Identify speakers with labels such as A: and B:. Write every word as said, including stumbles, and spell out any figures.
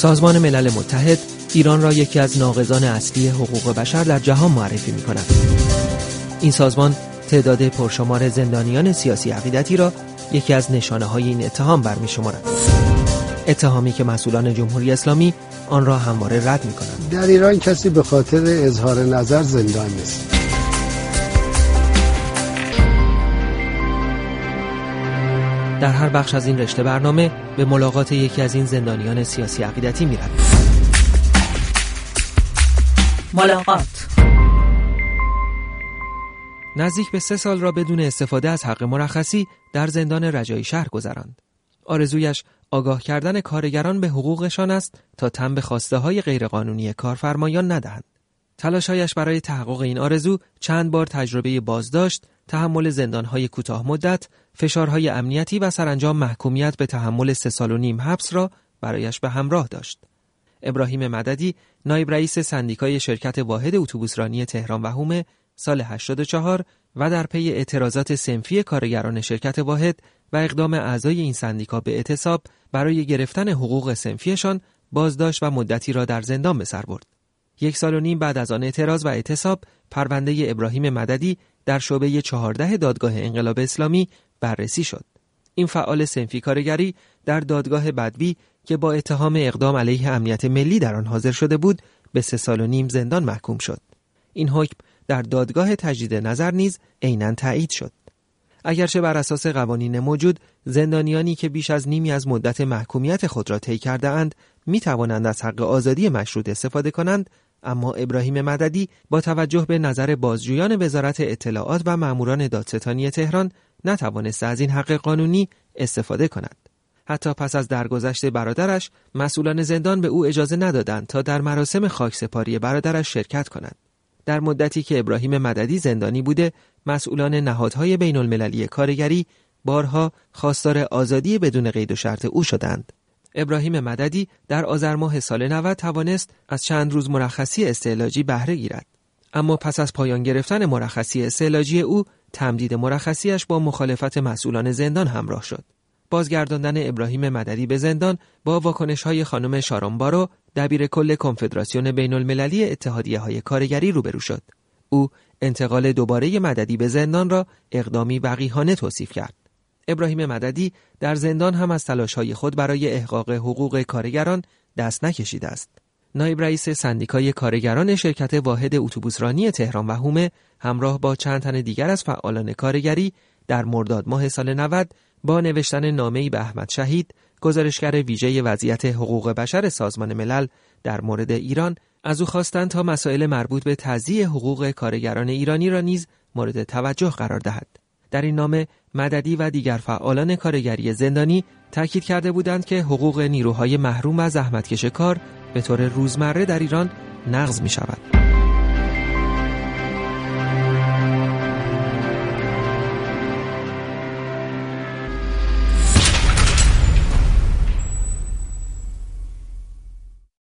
A: سازمان ملل متحد ایران را یکی از ناقضان اصلی حقوق بشر در جهان معرفی می‌کند. این سازمان تعداد پرشمار زندانیان سیاسی عقیدتی را یکی از نشانه‌های این اتهام برمی‌شمارد. اتهامی که مسئولان جمهوری اسلامی آن را همواره رد می‌کنند.
B: در ایران کسی به خاطر اظهار نظر زندان نیست.
A: در هر بخش از این رشته برنامه به ملاقات یکی از این زندانیان سیاسی عقیدتی می‌رویم.
C: ملاقات.
A: نزدیک به سه سال را بدون استفاده از حق مرخصی در زندان رجایی شهر گذراند. آرزویش آگاه کردن کارگران به حقوقشان است تا تن به خواسته‌های غیرقانونی کارفرمایان ندهند. تلاش‌هایش برای تحقق این آرزو چند بار تجربه بازداشت، تحمل زندان‌های کوتاه مدت، فشارهای امنیتی و سرانجام محکومیت به تحمل سه سال و نیم حبس را برایش به همراه داشت. ابراهیم مددی، نایب رئیس سندیکای شرکت واحد اتوبوسرانی تهران و حومه، سال هشتاد و چهار و در پی اعتراضات صنفی کارگران شرکت واحد و اقدام اعضای این سندیکا به اعتصاب برای گرفتن حقوق صنفیشان بازداشت و مدتی را در زندان به سر برد. یک سال و نیم بعد از آن اعتراض و اعتصاب، پرونده ابراهیم مددی در شعبه چهارده دادگاه انقلاب اسلامی بررسی شد. این فعال صنفی کارگری در دادگاه بدوی که با اتهام اقدام علیه امنیت ملی در آن حاضر شده بود، به سه سال و نیم زندان محکوم شد. این حکم در دادگاه تجدید نظر نیز عیناً تایید شد. اگرچه بر اساس قوانین موجود، زندانیانی که بیش از نیمی از مدت محکومیت خود را طی کرده اند می توانند از حق آزادی مشروط استفاده کنند، اما ابراهیم مددی با توجه به نظر بازجویان وزارت اطلاعات و ماموران دادستانی تهران نتوانست از این حق قانونی استفاده کند. حتی پس از درگذشت برادرش، مسئولان زندان به او اجازه ندادند تا در مراسم خاکسپاری برادرش شرکت کند. در مدتی که ابراهیم مددی زندانی بوده، مسئولان نهادهای بین المللی کارگری بارها خواستار آزادی بدون قید و شرط او شدند. ابراهیم مددی در آذر ماه سال نود توانست از چند روز مرخصی استعلاجی بهره گیرد. اما پس از پایان گرفتن مرخصی استعلاجی او، تمدید مرخصیش با مخالفت مسئولان زندان همراه شد. بازگرداندن ابراهیم مددی به زندان با واکنش‌های خانم شارون بارو، دبیر کل کنفدراسیون بین المللی اتحادیه‌های کارگری روبرو شد. او انتقال دوباره مددی به زندان را اقدامی وقیحانه توصیف کرد. ابراهیم مددی در زندان هم از تلاش‌های خود برای احقاق حقوق کارگران دست نکشیده است. نایب رئیس سندیکای کارگران شرکت واحد اتوبوسرانی تهران و حومه همراه با چند تن دیگر از فعالان کارگری در مرداد ماه سال نود با نوشتن نامه‌ای به احمد شهید، گزارشگر ویژه وضعیت حقوق بشر سازمان ملل در مورد ایران، از او خواستند تا مسائل مربوط به تضییع حقوق کارگران ایرانی را نیز مورد توجه قرار دهد. در این نامه مددی و دیگر فعالان کارگری زندانی تاکید کرده بودند که حقوق نیروهای محروم و زحمتکش کار به طور روزمره در ایران نقض می شود.